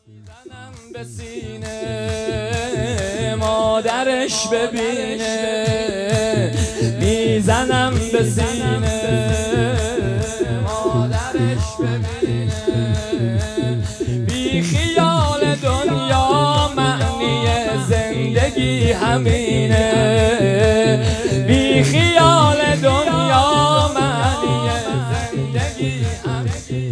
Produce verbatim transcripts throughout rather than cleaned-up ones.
میزنم به سینه مادرش ببینه، میزنم به سینه مادرش ببینه. بی خیال دنیا معنی زندگی همینه، بی خیال دنیا معنی زندگی همینه.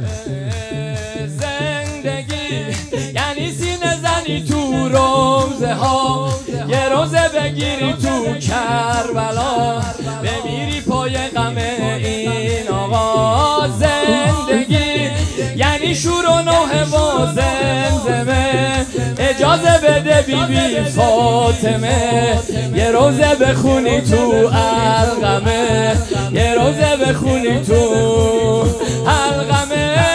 یعنی سینه زنی تو روزه ها، یه روزه بگیری تو کربلا، بمیری پای غم این آقا. زندگی یعنی شور و نوحه و زمزمه، اجازه بده بی بی فاطمه یه روزه بخونی تو القمه، یه روزه بخونی تو القمه.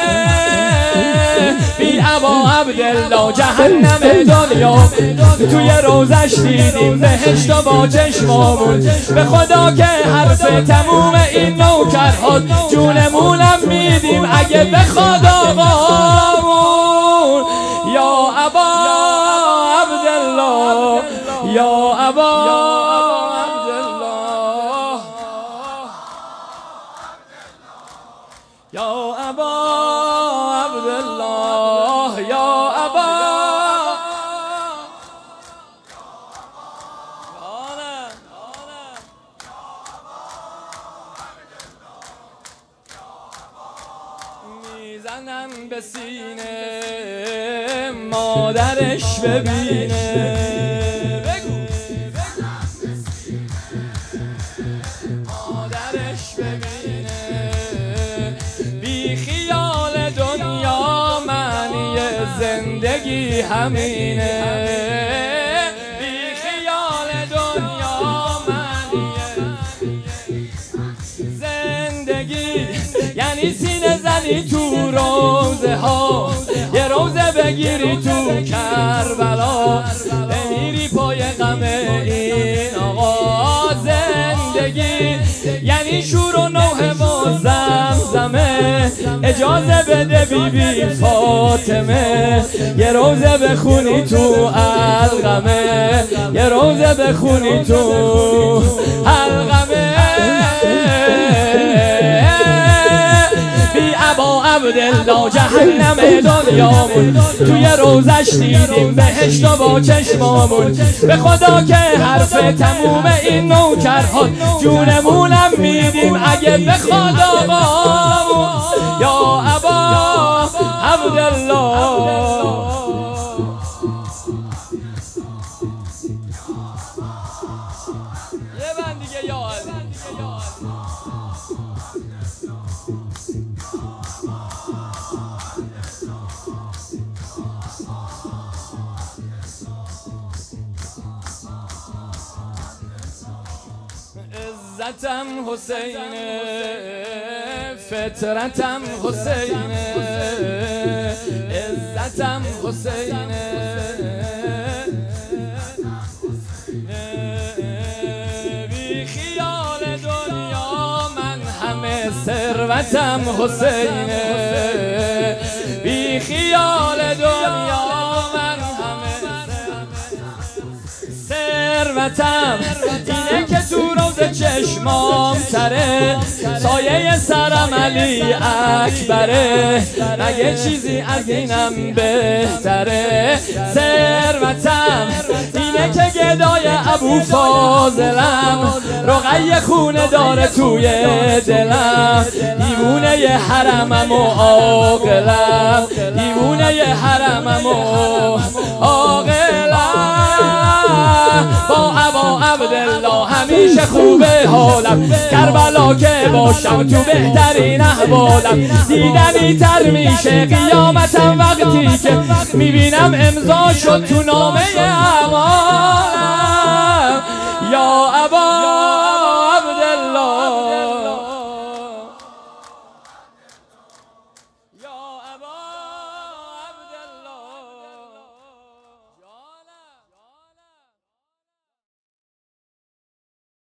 بی ابا عبدالله جهنم دنیا توی روزش دیدیم، بهشت و با چشمامون به خدا که حرف تموم این نوکرها جونمونم میدیم اگه بخواد آقامون. یا ابا عبدالله، یا ابا عبدالله، یا ابا عبدالله، یا ابا. میزنم به سینه مادرش ببینه، بگو مادرش ببینه. بی خیال دنیا معنی زندگی همینه، بی خیال دنیا معنی زندگی یعنی سینه زنی تو روزه ها، یه روزه بگیری تو کربلا، بمیری پای غم این آقا. زندگی یعنی شور و نوحه و زمزمه، اجازه بده بی بی فاطمه یه روزه بخونی تو القمه، یه روزه بخونی تو القمه. بی ابا عبدالله جهنم دنیامون توی روزش دیدیم، بهشت و با چشمامون به خدا که حرف تموم این نوکرها جونمونم میدیم اگه بخواد آقامون. یا ابا عبدالله، یه بند دیگه یا علی. عزتم حسینه، فطرتم حسینه، عزتم حسینه. بی خیال دنیا من همه ثروتم حسینه، بی خیال دنیا من همه ثروتم اینه که تو روز چشمام تره، سایه سرم علی اکبره، مگه چیزی از اینم بهتره. ثروتم اینه که گدای ابو فاضلم، رقیه خونه داره توی دلم، دیوونه ی حرمم و عاقلم، دیوونه ی حرمم و عاقلم. با ابا عبدالله همیشه خوبه حالم، کربلا که باشم تو بهترین احوالم. دیدنی تر میشه قیامتم وقتی که میبینم امضا شد تو نامه اعمالم. یا ابا